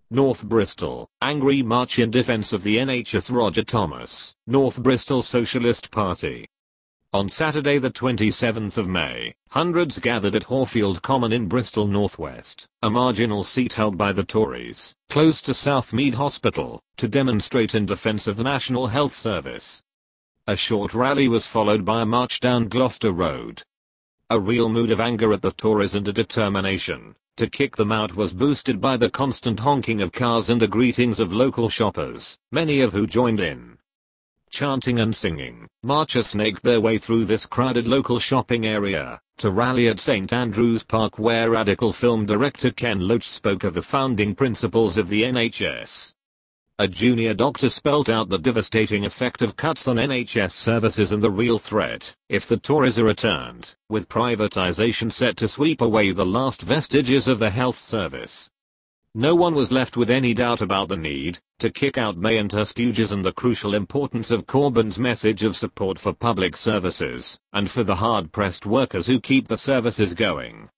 North Bristol, angry march in defense of the NHS. Roger Thomas, North Bristol Socialist Party. On Saturday the 27th of May, hundreds gathered at Horfield Common in Bristol Northwest, a marginal seat held by the Tories, close to Southmead Hospital, to demonstrate in defence of the National Health Service. A short rally was followed by a march down Gloucester Road. A real mood of anger at the Tories and a determination to kick them out was boosted by the constant honking of cars and the greetings of local shoppers, many of who joined in. Chanting and singing, marchers snaked their way through this crowded local shopping area, to rally at St Andrews Park where radical film director Ken Loach spoke of the founding principles of the NHS. A junior doctor spelt out the devastating effect of cuts on NHS services and the real threat, if the Tories are returned, with privatisation set to sweep away the last vestiges of the health service. No one was left with any doubt about the need to kick out May and her stooges and the crucial importance of Corbyn's message of support for public services, and for the hard-pressed workers who keep the services going.